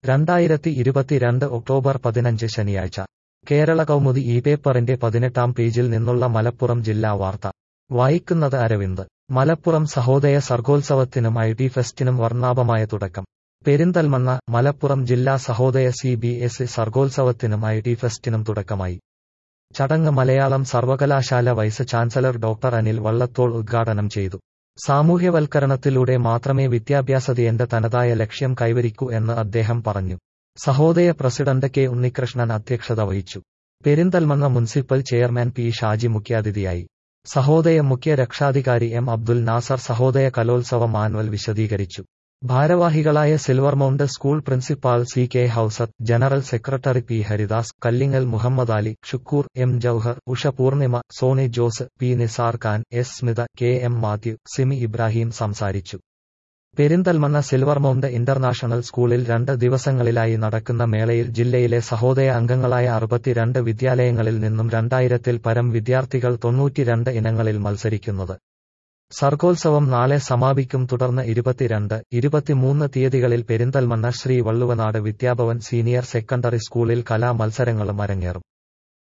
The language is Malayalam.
2022 ഒക്ടോബർ 15 ശനിയാഴ്ച കേരള കൗമുദി ഈ പേപ്പറിന്റെ 18-ാം പേജിൽ നിന്നുള്ള മലപ്പുറം ജില്ലാ വാർത്ത വായിക്കുന്നത് അരവിന്ദ്. മലപ്പുറം സഹോദയ സർഗോത്സവത്തിനും ഐ.ടി ഫെസ്റ്റിനും വർണ്ണാഭമായ തുടക്കം. പെരിന്തൽമണ്ണ. മലപ്പുറം ജില്ലാ സഹോദയ CBSE സർഗോത്സവത്തിനും ഐ.ടി ഫെസ്റ്റിനും തുടക്കമായി. ചടങ്ങ് മലയാളം സർവകലാശാല vice chancellor doctor Anil Vallathol ഉദ്ഘാടനം ചെയ്തു. സാമൂഹ്യവൽക്കരണത്തിലൂടെ മാത്രമേ വിദ്യാഭ്യാസത്തിന്റെ തനതായ ലക്ഷ്യം കൈവരിക്കൂ എന്ന് അദ്ദേഹം പറഞ്ഞു. സഹോദയ പ്രസിഡന്റ് കെ ഉണ്ണികൃഷ്ണൻ അധ്യക്ഷത വഹിച്ചു. Perinthalmanna municipal chairman P Shaji മുഖ്യാതിഥിയായി. സഹോദയ മുഖ്യ രക്ഷാധികാരി എം അബ്ദുൽ നാസർ സഹോദയ കലോത്സവ മാനുവൽ വിശദീകരിച്ചു. ഭാരവാഹികളായ Silver Mount school principal CK Hauzath, general secretary P Haridas, Kallingal Muhammad Ali, Shukoor, M Jauhar, Usha Poornima, Soni Jose, P Nisar Khan, S Smitha, KM Mathew, Simi Ibrahim സംസാരിച്ചു. പെരിന്തൽമണ്ണ സിൽവർമൗണ്ട് ഇന്റർനാഷണൽ സ്കൂളിൽ 2 ദിവസങ്ങളിലായി നടക്കുന്ന മേളയിൽ ജില്ലയിലെ സഹോദയ അംഗങ്ങളായ 62 വിദ്യാലയങ്ങളിൽ നിന്നും 2000-ൽ പരം വിദ്യാർത്ഥികൾ 92 ഇനങ്ങളിൽ മത്സരിക്കുന്നത്. സർഗോത്സവം നാളെ സമാപിക്കും. തുടർന്ന് 22, 23 തീയതികളിൽ പെരിന്തൽമണ്ണ ശ്രീ വള്ളുവനാട് വിദ്യാഭവൻ സീനിയർ സെക്കൻഡറി സ്കൂളിൽ കലാ മത്സരങ്ങളും അരങ്ങേറും.